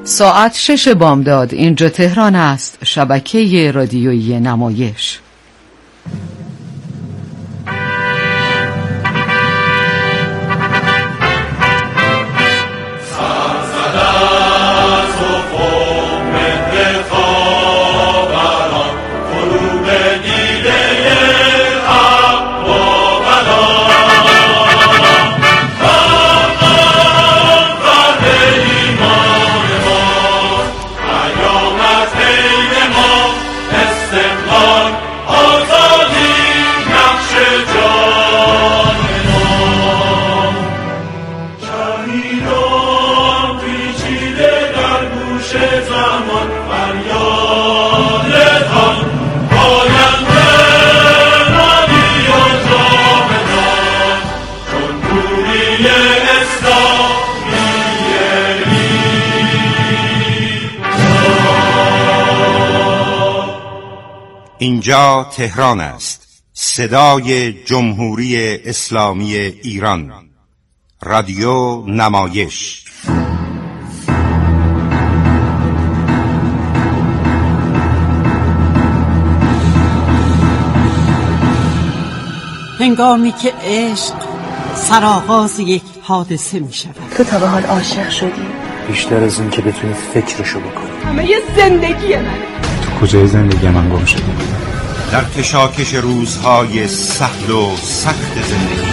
ساعت 6 بامداد. اینجا تهران است، شبکه رادیویی نمایش. اینجا تهران است، صدای جمهوری اسلامی ایران، رادیو نمایش. هنگامی که عشق سرآغاز یک حادثه می شود. تو تا به حال عاشق شدی؟ بیشتر از این که بتونی فکرشو بکنی. همه یه زندگی منه. تو کجای زندگی من گم شدی؟ در کشاکش روزهای سهل و سخت زندگی.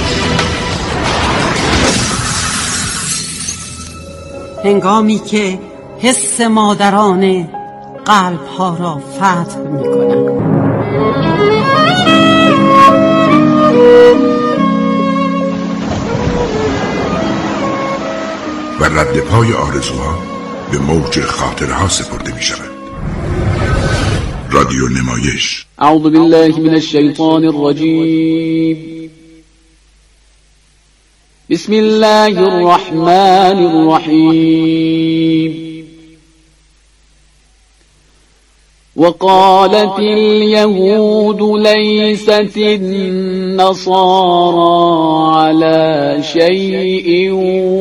هنگامی که حس مادرانه قلب‌ها را فتح می‌کنند. و رد پای آرزوها به موج خاطرها سپرده می شود. رادیو نمایش. اعوذ بالله من الشیطان الرجیم. بسم الله الرحمن الرحیم. وقالت اليهود ليست النصارى على شيء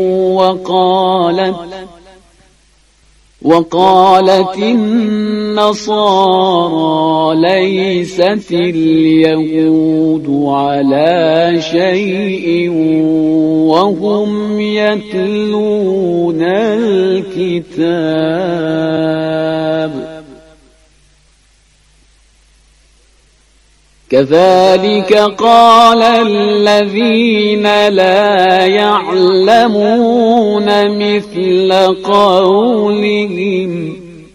وقالت النصارى ليست اليهود على شيء وهم يتلون الكتاب كذلك قال الذين لا يعلمون مثل قولهم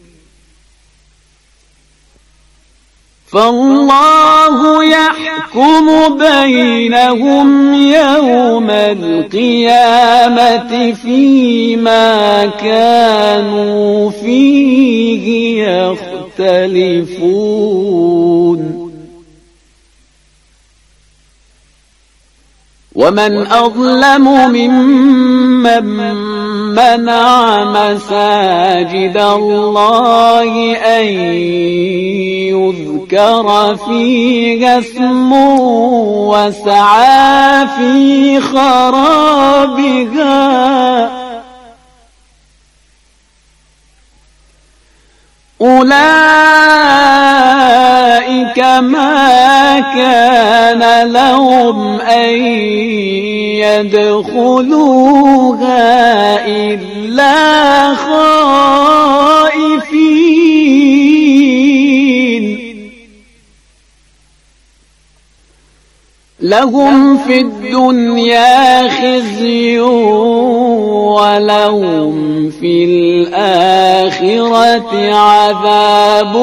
فالله يحكم بينهم يوم القيامة فيما كانوا فيه يختلفون ومن أظلم ممن منع مساجد الله أن يذكر فيها اسمه وسعى في خرابها أولئك ما كان لهم أن يدخلوها إلا خائفين لهم في الدنيا خزي ولهم في الآخرة عذاب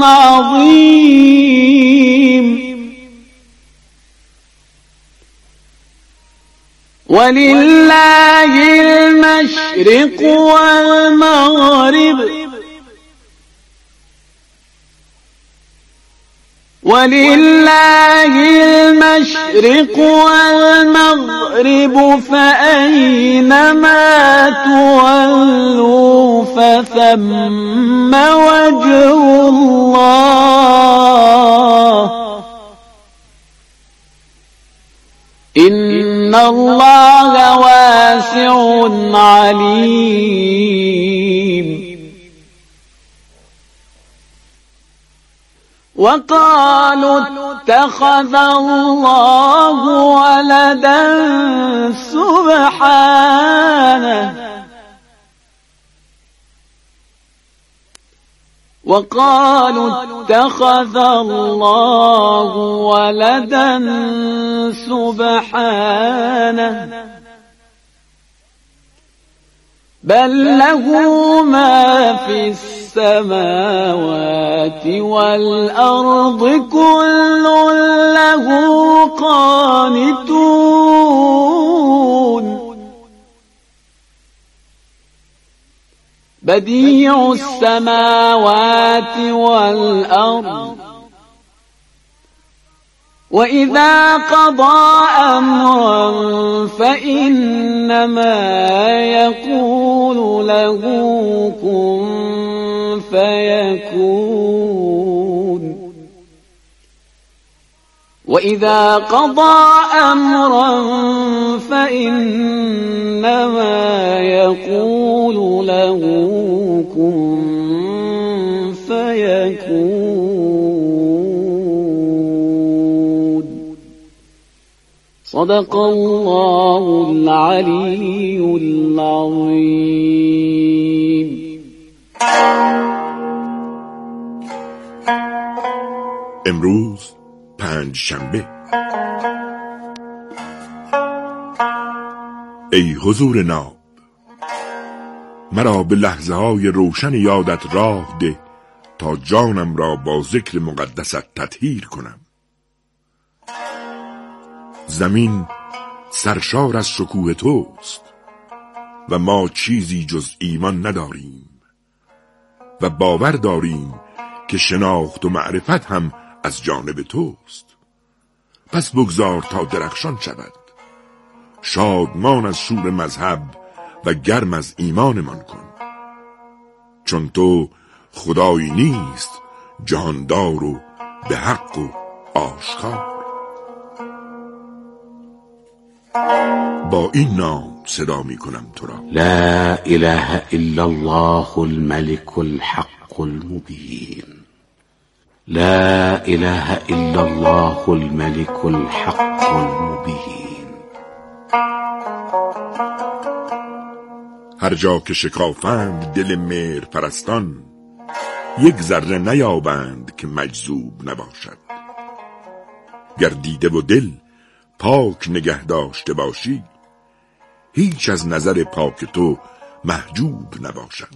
عظيم ولله المشرق والمغرب فأينما تولوا فثم وجه الله إن إن الله واسع عليم. وقالوا اتخذ الله ولدا سبحانه وقالوا اتخذ الله ولدا سبحانه بل له ما في السماوات والأرض كل له قانتون بديع السماوات والأرض وإذا قضى أمرا فإنما يقول له كن فيكون وإذا قضى أمرا فإنما يقول له كن فيكون. صدق الله العلي العظيم. امروز پنجشنبه. ای حضور ناب، مرا به لحظه های روشن یادت راه ده تا جانم را با ذکر مقدست تطهیر کنم. زمین سرشار از شکوه توست و ما چیزی جز ایمان نداریم و باور داریم که شناخت و معرفت هم از جانب توست. پس بگذار تا درخشان شود، شادمان از شور مذهب و گرم از ایمانمان کن، چون تو خدایی نیست جهاندار و به حق و آشکار. با این نام صدا می کنم تو را: لا اله الا الله الملك الحق المبين. لا اله الا الله الملك الحق المبين. هر جا که شکافند دل مهر پرستان، یک ذره نیابند که مجذوب نباشد. گر دیده و دل پاک نگه داشته باشی، هیچ از نظر پاک تو محجوب نباشد.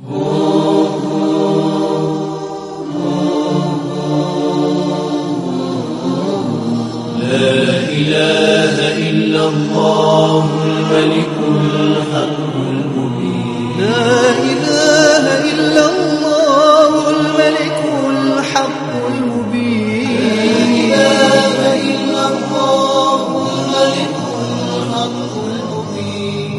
لا إله إلا الله الملك الحق المبين. لا إله إلا الله الملك الحق المبين. لا إله إلا الله الملك الحق المبين.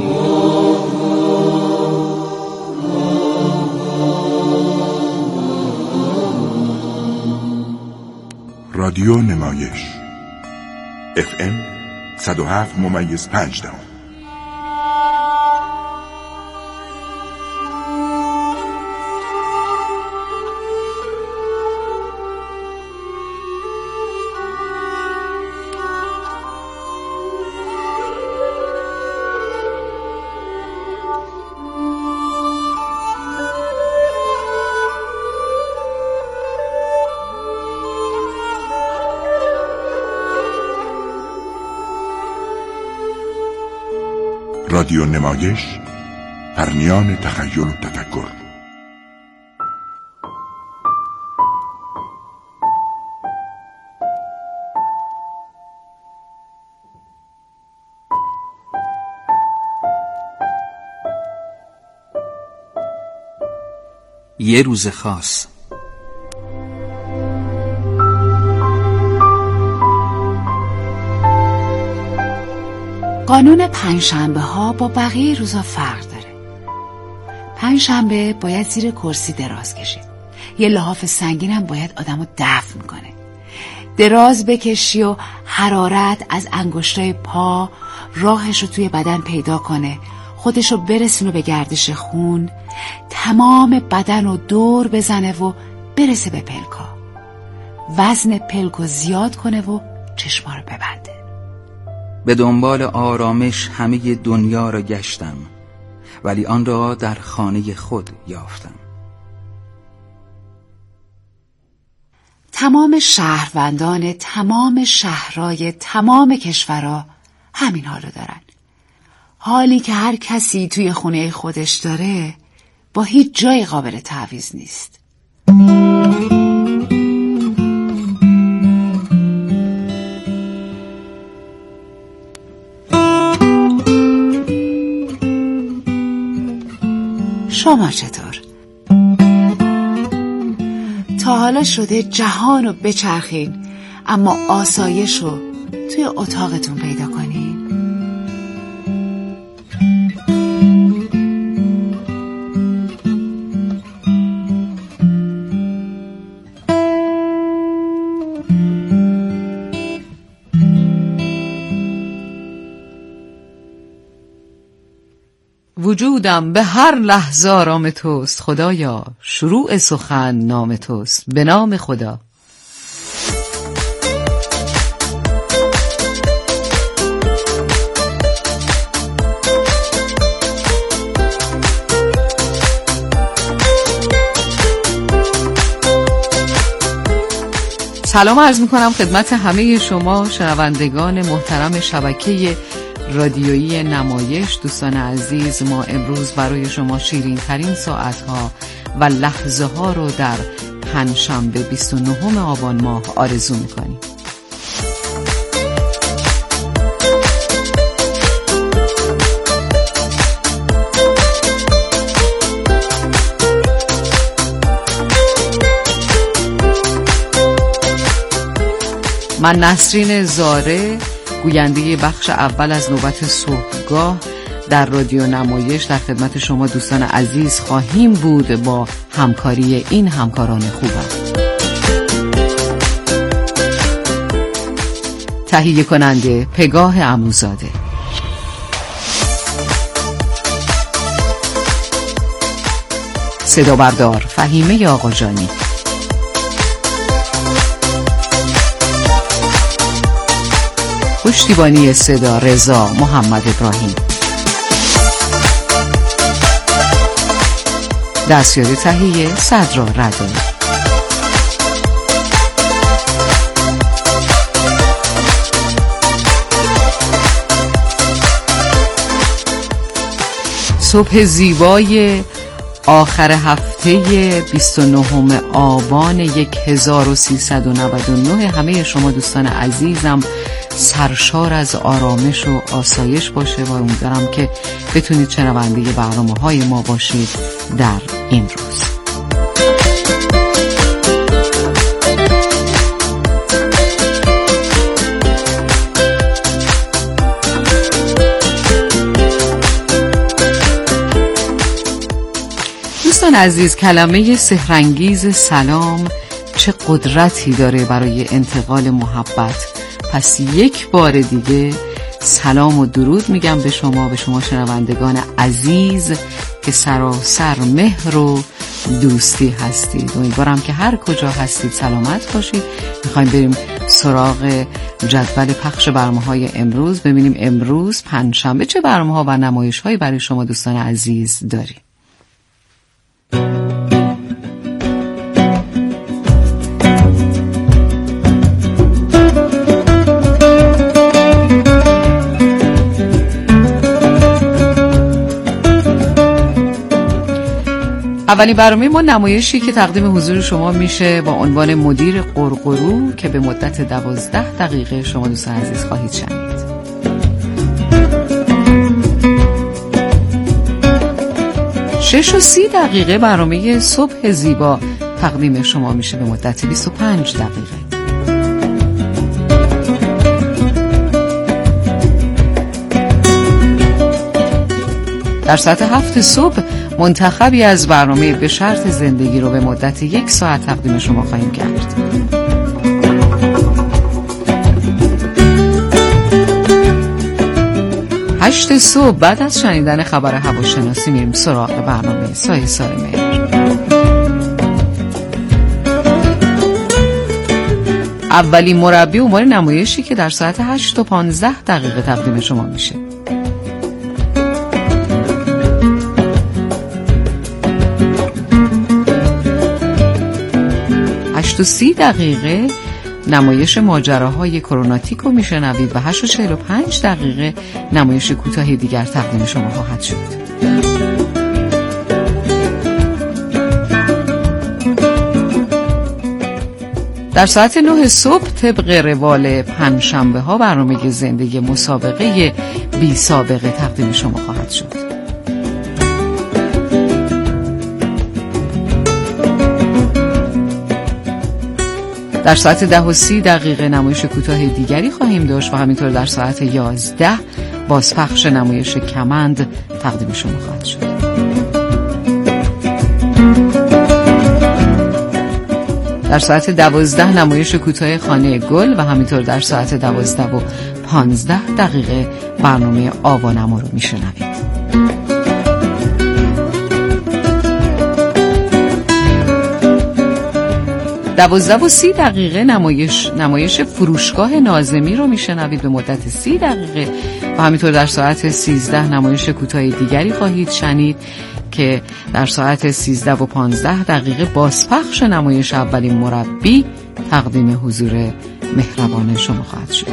رادیو نمایش FM 107.5. رادیو نمایش، پرنیان تخیل و تفکر. یه روز خاص. قانون پنجشنبه ها با بقیه روزا فرق داره. پنجشنبه باید زیر کرسی دراز کشید. یه لحاف سنگین هم باید آدمو دفن کنه. دراز بکشی و حرارت از انگشتای پا راهشو توی بدن پیدا کنه، خودشو برسونه به گردش خون، تمام بدن رو دور بزنه و برسه به پلکا، وزن پلکو زیاد کنه و چشما رو ببنده. به دنبال آرامش همه دنیا را گشتم، ولی آن را در خانه خود یافتم. تمام شهروندان تمام شهرهای تمام کشورها همین حالو دارن. حالی که هر کسی توی خونه خودش داره با هیچ جای قابل تعویض نیست. شما چطور؟ تا حالا شده جهان رو بچرخین اما آسایش رو توی اتاقتون پیدا کنین؟ وجودم به هر لحظه آرام توست خدایا، شروع سخن نام توست به نام خدا. سلام عرض میکنم خدمت همه شما شنوندگان محترم شبکه رادیویی نمایش. دوستان عزیز، ما امروز برای شما شیرین ترین ساعتها و لحظه ها رو در پنجشنبه 29 آبان ماه آرزو میکنیم. من نسرین زاره، گوینده بخش اول از نوبت صبحگاه در رادیو نمایش، در خدمت شما دوستان عزیز خواهیم بود با همکاری این همکاران خوبم. تهیه کننده پگاه عموزاده، صدا بردار فهیمه آقاجانی، پشتیبانی صدا رضا محمد ابراهیم، دستیار تهیه صدرا ردایی. صبح زیبای آخر هفته 29 آبان 1399 همه شما دوستان عزیزم سرشار از آرامش و آسایش باشه و امیدوارم که بتونید شنونده برنامه‌های ما باشید در این روز. دوستان عزیز، کلمه سحرانگیز سلام چه قدرتی داره برای انتقال محبت. پس یک بار دیگه سلام و درود میگم به شما شنوندگان عزیز که سراسر مهر و دوستی هستید. امیدوارم که هر کجا هستید سلامت باشید. میخوایم بریم سراغ جدول پخش برنامه‌های امروز، ببینیم امروز پنجشنبه چه برنامه‌ها و نمایش‌هایی برای شما دوستان عزیز داریم. اولین برنامه ما نمایشی که تقدیم حضور شما میشه با عنوان مدیر قرقرو که به مدت 12 دقیقه شما دوستان عزیز خواهید شنید. 6:30 برنامه صبح زیبا تقدیم شما میشه به مدت 25 دقیقه. در ساعت 7 صبح منتخبی از برنامه به شرط زندگی رو به مدت 1 ساعت تقدیم شما خواهیم کرد. 8 صبح بعد از شنیدن خبر هواشناسی میریم سراغ برنامه سایه سار مهر. اولین مربی عنوان نمایشی که در ساعت 8:15 تقدیم شما میشه. 8:30 نمایش ماجراهای کروناتیک رو میشنوید و 8:45 نمایش کوتاه دیگر تقدیم شما خواهد شد. در ساعت 9 صبح طبق روال پنجشنبه ها برنامه زندگی مسابقه بی سابقه تقدیم شما خواهد شد. در ساعت 10:30 نمایش کوتاه دیگری خواهیم داشت و همینطور در ساعت 11 بازپخش نمایش کمند تقدیم شما خواهد شد. در ساعت 12 نمایش کوتاه خانه گل و همینطور در ساعت 12:15 برنامه آوانما رو میشنوید. در 12:30 نمایش فروشگاه ناظمی رو میشنوید به مدت 30 دقیقه و همینطور در ساعت 13 نمایش کوتاه دیگری خواهید شنید که در ساعت 13:15 بازپخش نمایش اولین مربی تقدیم حضور مهربان شما خواهد شد.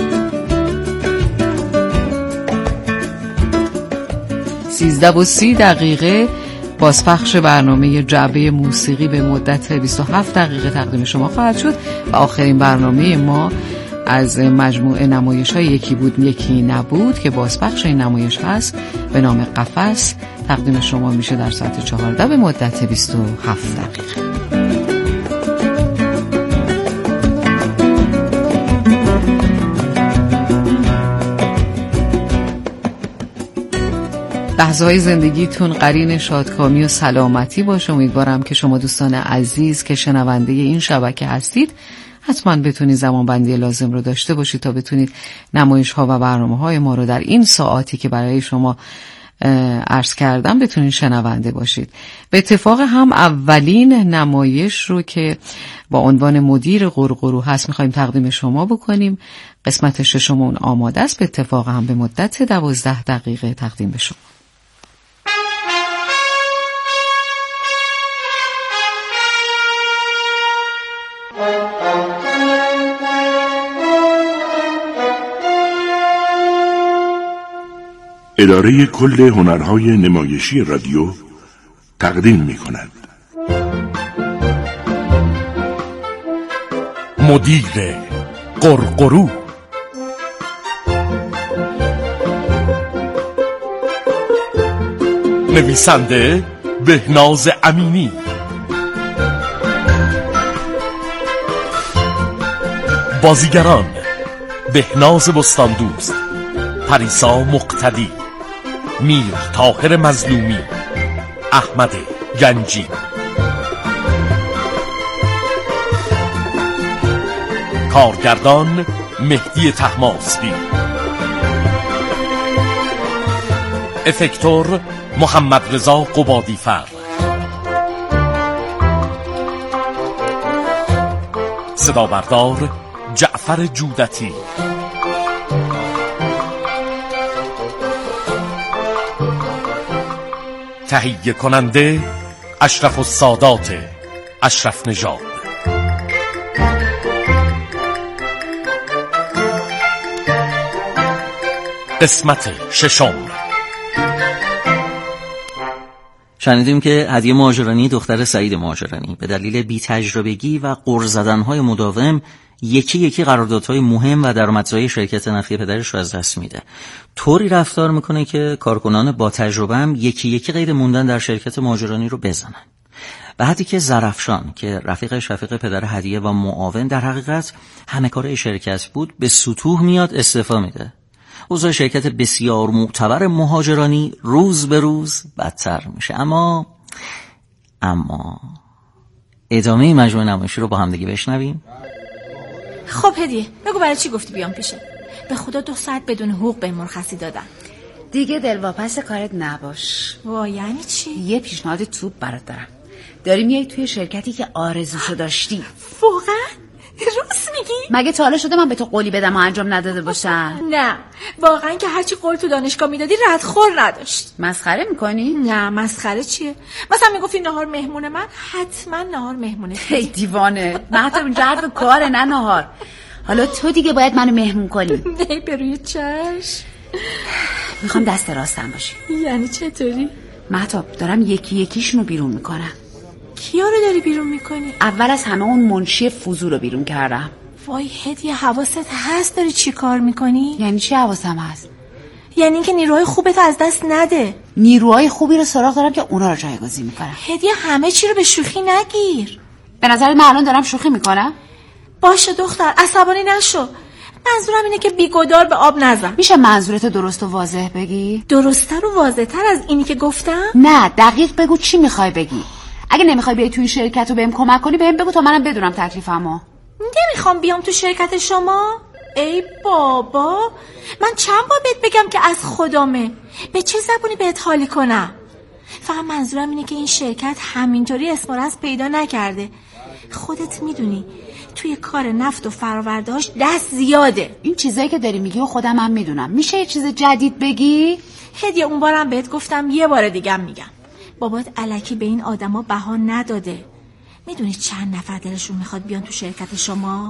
13:30 بازپخش برنامه جعبه موسیقی به مدت 27 دقیقه تقدیم شما خواهد شد و آخرین برنامه ما از مجموعه نمایش‌های یکی بود یکی نبود که بازپخش این نمایش هست به نام قفس تقدیم شما میشه در ساعت 14 به مدت 27 دقیقه. لحظه‌های زندگیتون قرین شادکامی و سلامتی باشه. امیدوارم که شما دوستان عزیز که شنونده این شبکه هستید حتما بتونید زمانبندی لازم رو داشته باشید تا بتونید نمایش‌ها و برنامه‌های ما رو در این ساعاتی که برای شما عرض کردم بتونید شنونده باشید. به اتفاق هم اولین نمایش رو که با عنوان مدیر قرقرو هست می‌خوایم تقدیم شما بکنیم. قسمت ششمون آماده است. به اتفاق هم به مدت 12 دقیقه تقدیم به شما. اداره کل هنرهای نمایشی رادیو تقدیم می کند مدیر قرقرو. نویسنده بهناز امینی. بازیگران بهناز بستاندوست، پریسا مقتدی، میر طاهر مظلومی، احمد گنجی. کارگردان مهدی طهماسبی. افکتور محمد رضا قبادیفر. صدا بردار جعفر جودتی. تهیه کننده اشرف السادات اشرف نژاد. قسمت ششم. شنیدیم که هدیه مهاجرانی دختر سعید مهاجرانی به دلیل بی‌تجربگی و غر زدن‌های مداوم یکی یکی قراردادهای مهم و درآمدزایی شرکت نفتی پدرش رو از دست میده. طوری رفتار میکنه که کارکنان با تجربه هم یکی یکی غیر موندن در شرکت مهاجرانی رو بزنن. و حتی که زرافشان که رفیق پدر هدیه و معاون در حقیقت همه کاره شرکت بود به سطوح میاد استعفا میده. اوضاع شرکت بسیار معتبر مهاجرانی روز به روز بدتر میشه. اما ادامه این مجموعه نمایشی رو با هم دیگه بشنویم. خب هدیه بگو برای چی گفتی بیام پیشه؟ به خدا 2 ساعت بدون حقوق به مرخصی دادم. دیگه دلواپس کارت نباش. وا یعنی چی؟ یه پیشنهاد توپ برات دارم. داری میای توی شرکتی که آرزوشو داشتی. واقعا؟ راست میگی؟ مگه تا حالا شده من به تو قولی بدم و انجام نداده باشم؟ نه واقعا که هرچی قول تو دانشگاه میدادی ردخور نداشت. مسخره میکنی؟ نه مسخره چیه؟ مثلا میگفتی نهار مهمون من، حتما نهار مهمونه. هی دیوانه، مهتاب اینجا حرف کاره نه نهار. حالا تو دیگه باید منو مهمون کنی. نه به روی چشم. میخوام دست راستم باشی. یعنی چطوری؟ مهتاب دارم یکی یکیشونو بیرون میکنم. کیا رو داری بیرون میکنی؟ اول از همه اون منشی فضول رو بیرون کردم. وای هدیه حواست هست داری چی کار میکنی؟ یعنی چی حواسم هست؟ یعنی اینکه نیروهای خوبت از دست نده. نیروهای خوبی رو سراغ دارم که اونا رو جایگزین میکنم. هدیه همه چی رو به شوخی نگیر. به نظر من الان دارم شوخی میکنم؟ باشه دختر عصبانی نشو. منظورم اینه که بیگدار به آب نزن. میشه منظورتو درست و واضح بگی؟ درست‌تر و واضح‌تر از اینی که گفتم؟ نه دقیق بگو چی میخوای بگی. اگه نمیخوای بیای تو این شرکت و بهم کمک کنی بهم بگو تا منم بدونم تکلیفمو. نمیخوام بیام تو شرکت شما. ای بابا من چند بار بهت بگم که از خدامه. به چه زبونی بهت حالی کنم؟ فقط منظورم اینه که این شرکت همینطوری اسم و رسم پیدا نکرده. خودت میدونی توی کار نفت و فرآورده‌اش دست زیاده. این چیزایی که داری میگی و خودم هم میدونم. میشه یه چیز جدید بگی؟ هدیه اون بارم بهت گفتم یه بار دیگه میگم. بابات الکی به این آدما بها نداده. میدونی چند نفر دلشون میخواد بیان تو شرکت شما؟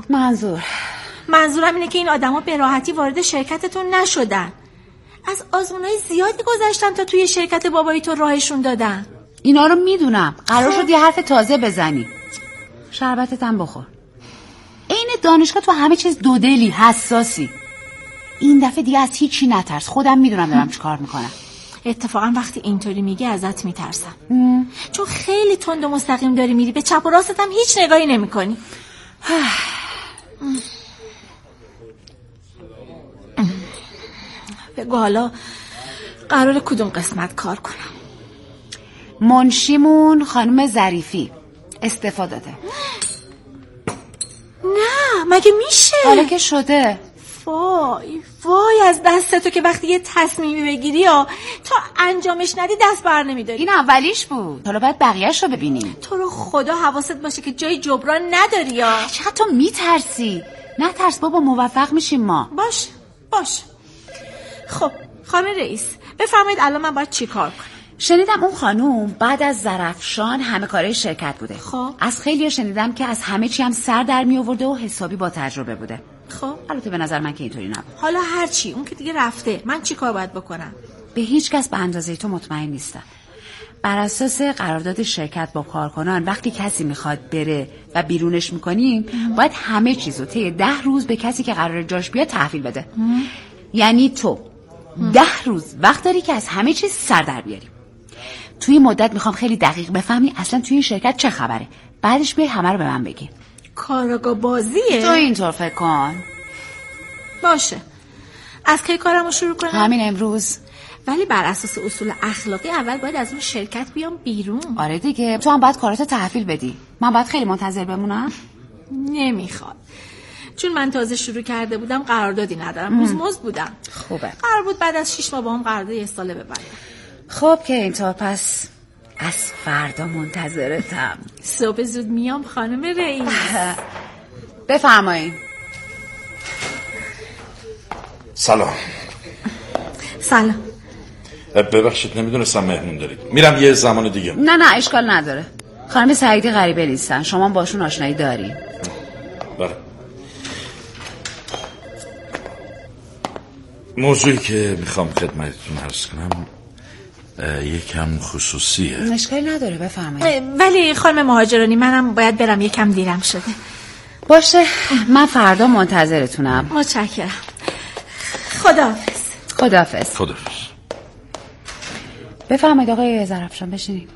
منظورم اینه که این آدما به راحتی وارد شرکتتون نشدن. از آزمونای زیادی گذشتن تا توی شرکت بابایی تو راهشون دادن. اینا رو میدونم. قرار شد یه حرف تازه بزنی. شربتت هم بخور. این دانشگاه تو همه چیز دودلی حساسی. این دفعه دیگه از هیچی نترس. خودم میدونم دارم چی کار میکنم. اتفاقا وقتی اینطوری میگی ازت میترسم. چون خیلی تند و مستقیم داری میری. به چپ و راستت هم هیچ نگاهی نمیکنی. بگو حالا قرار کدوم قسمت کار کنم؟ منشیمون خانم ظریفی استعفا داده. نه مگه میشه؟ حالا که شده. وای از دست تو که وقتی یه تصمیمی بگیری یا تا انجامش ندی دست بر نمیداری. این اولیش بود. حالا باید بقیه‌اش رو ببینیم. تو رو خدا حواست باشه که جای جبران نداری یا. چقدر تو میترسی. نه ترس بابا موفق میشیم ما. باش. خب خانم رئیس بفرمایید الان من باید چی کار کنم؟ شنیدم اون خانوم بعد از ظرفشان همه کاره شرکت بوده. خب از خیلی‌ها شنیدم که از همه چی هم سر در می آورده و حسابی با تجربه بوده. خب البته به نظر من که اینطوری نبود. حالا هر چی اون که دیگه رفته، من چی کار باید بکنم؟ به هیچ کس به اندازه تو مطمئن نیستم. بر اساس قرارداد شرکت با کارکنان وقتی کسی میخواد بره و بیرونش میکنیم باید همه چیزو طی 10 روز به کسی که قراره جاش بیاد تحویل بده. یعنی تو 10 روز وقت داری که از همه چیز سر در بیاری. توی مدت میخوام خیلی دقیق بفهمی اصلا توی این شرکت چه خبره. بعدش بیای همه رو به من بگی. کاراگاه بازیه؟ تو اینطور فکر کن. باشه. از کی کارمو شروع کنم؟ همین امروز. ولی بر اساس اصول اخلاقی اول باید از اون شرکت بیام بیرون. آره دیگه. تو هم باید کاراتو تحویل بدی. من باید خیلی منتظر بمونم؟ نمیخواد. چون من تازه شروع کرده بودم قراردادی ندارم. مزمز بودم. خوبه. قرار بود بعد از 6 ماه با هم قرارداد یه ساله ببندم. خب که اینطور پس از فردا منتظرتم. صبح زود میام خانم رئیس. بفرمایید. سلام. ببخشید نمیدونستم مهمون دارید. میرم یه زمان دیگه. نه اشکال نداره. خانم سعیدی غریبه نیستن. شما باشون آشنایی داری؟ بله. موضوعی که میخوام خدمتتون عرض کنم یکم خصوصیه. اشکالی نداره بفرمایید. ولی خانم مهاجرانی منم باید برم یکم دیرم شده. باشه من فردا منتظرتونم. متشکرم. خداحافظ. بفرمایید آقای ظرفشان بشینید.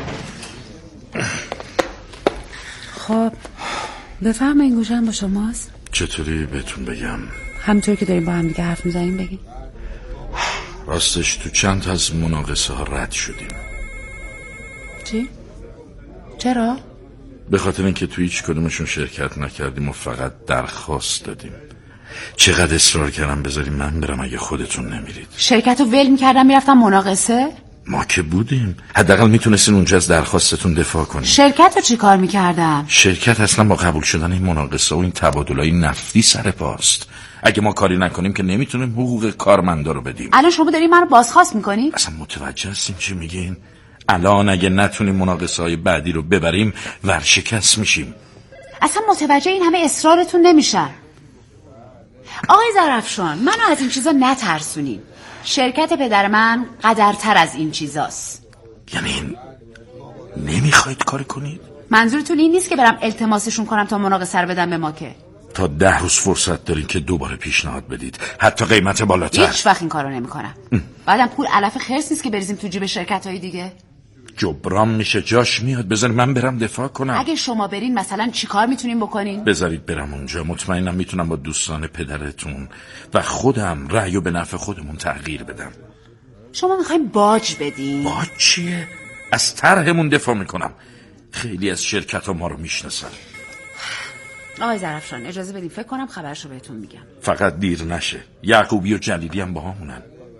خب بفرمایید گوشم با شماست. چطوری بهتون بگم؟ همینطور که داریم با هم دیگه حرف میزنیم بگید. راستش تو چند تا از مناقصه ها رد شدیم. چی؟ چرا؟ به خاطر اینکه تو هیچ کدومشون شرکت نکردیم و فقط درخواست دادیم. چقدر اصرار کردم بذاریم من برم اگه خودتون نمیرید. شرکت رو ول میکردم میرفتم مناقصه؟ ما که بودیم، حداقل میتونستین اونجا از درخواستتون دفاع کنین. شرکت رو چی کار میکردم؟ شرکت اصلا با قبول شدن این مناقصه و این تبادلای نفتی سر پاست. اگه ما کاری نکنیم که نمیتونیم حقوق کارمندا رو بدیم. الان شما دارین منو بازخواست میکنین؟ اصلا متوجه هستین چی میگین؟ الان اگه نتونیم مناقصه های بعدی رو ببریم ورشکست میشیم. اصلا متوجه این همه اصرارتون نمیشن. آقای ظرفشان، منو از این چیزا نترسونین. شرکت پدر من قدرتر از این چیزاست. یعنی نمیخواید کاری کنید؟ منظورتون این نیست که برم التماسشون کنم تا مناقصه رو بدم به ما که؟ تا 10 روز فرصت دارین که دوباره پیشنهاد بدید، حتی قیمت بالاتر. هیچ وقت این کارو نمیکنم. بعدم پول علف خرس نیست که بریزیم تو جیب شرکت‌های دیگه. جبران میشه، جاش میاد. بذارید من برم دفاع کنم. اگه شما برین مثلا چی کار میتونین بکنین؟ بذارید برم اونجا، مطمئنم میتونم با دوستان پدرتون و خودم رأیو به نفع خودمون تغییر بدم. شما میخواین باج بدین؟ باج چیه؟ از طرحمون دفاع میکنم. خیلی از شرکت‌ها ما رو میشناسن. آقای ظرفشان اجازه بدین فکر کنم خبرشو بهتون میگم. فقط دیر نشه. یعقوبی و جلیلی هم با همونن.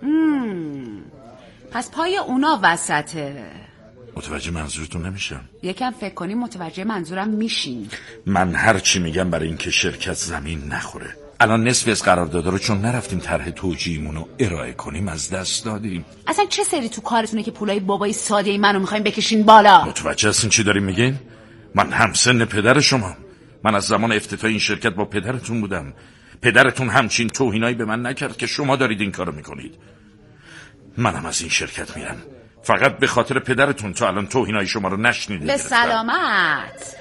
پس پای اونا وسطه. متوجه منظورتون نمیشم. یکم فکر کنیم متوجه منظورم میشین. من هر چی میگم برای اینکه شرکت زمین نخوره. الان نصف از قراردادا رو چون نرفتیم طرح توجیهمون رو ارائه کنیم از دست دادیم. اصلا چه سری تو کارتونه که پولای بابای ساده منو میخواین بکشین بالا؟ متوجه هستین چی داریم میگین؟ من همسن پدر شما. من از زمان افتتاح این شرکت با پدرتون بودم. پدرتون همچین توهینایی به من نکرد که شما دارید این کارو میکنید. منم از این شرکت میرم فقط به خاطر پدرتون. تا الان توهینای شما رو نشنیده. به سلامت.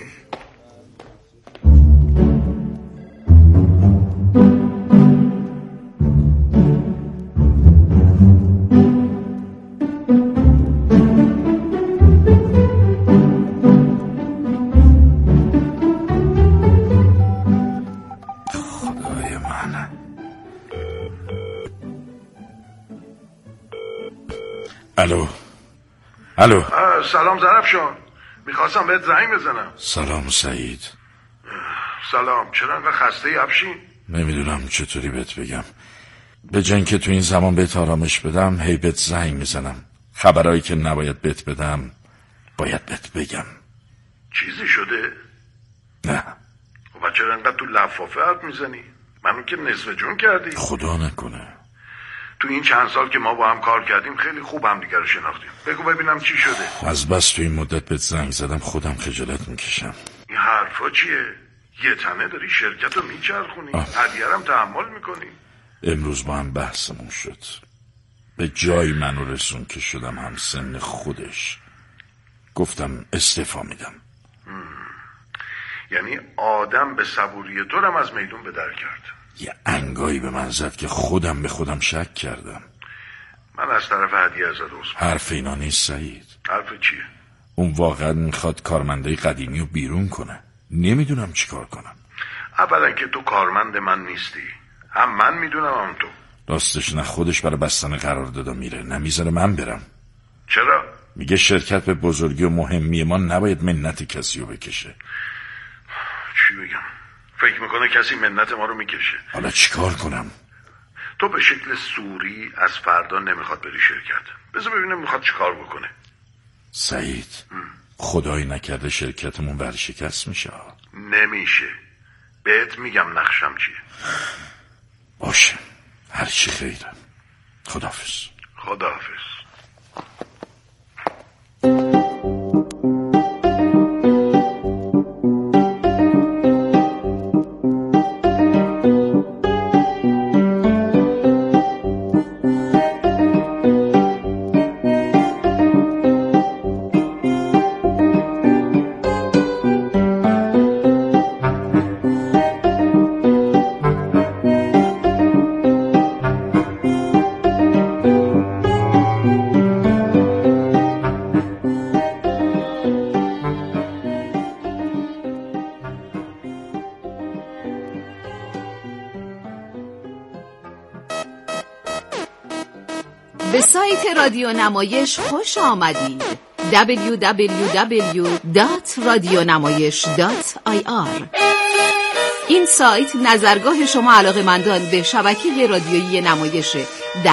الو. سلام ظرفشان، میخواستم بهت زنگ بزنم. سلام سعید. سلام. چرا انقدر خسته ای افشین؟ نمیدونم چطوری بهت بگم. به جای اینکه تو این زمان بهت آرامش بدم هی بهت زنگ میزنم. خبرایی که نباید بهت بدم باید بهت بگم. چیزی شده؟ نه. و چرا انقدر تو لفافه حرف میزنی؟ منو که نصف جون کردی. خدا نکنه. تو این چند سال که ما با هم کار کردیم خیلی خوب هم دیگر رو شناختیم. بگو ببینم چی شده. از بس تو این مدت بهت زنگ زدم خودم خجالت میکشم. این حرفا چیه؟ یه تنه داری شرکت رو میچرخونی، هدیه‌ام تحمل میکنی. امروز با هم بحثمون شد. به جای منو رسون که شدم هم سن خودش. گفتم استعفا میدم. یعنی آدم به صبوری تو رم از میدون به در کرد. یه انگایی به من زد که خودم به خودم شک کردم. من از طرف هدیه ازت عذر. حرف اینا نیست سعید. حرف چیه؟ اون واقعا میخواد کارمندای قدیمی رو بیرون کنه. نمیدونم چی کار کنم. اولا که تو کارمند من نیستی. هم من میدونم هم تو. راستش نه خودش برای بستن قرارداد میره، نمیذاره من برم. چرا؟ میگه شرکت به بزرگی و مهمی ما نباید منت کسی رو بکشه. چی بگم؟ فکر میکنه کسی منت ما رو میکشه. حالا چیکار کنم؟ تو به شکل سوری از فردا نمیخواد بری شرکت. بذار ببینم میخواد چیکار بکنه. سعید خدایی نکرده شرکتمون ورشکست میشه. نمیشه. بهت میگم نقشم چیه. باشه هرچی خیره. خداحافظ. خداحافظ. به سایت رادیو نمایش خوش آمدید. www.radionamayish.ir این سایت نظرگاه شما علاقه‌مندان به شبکه رادیویی نمایش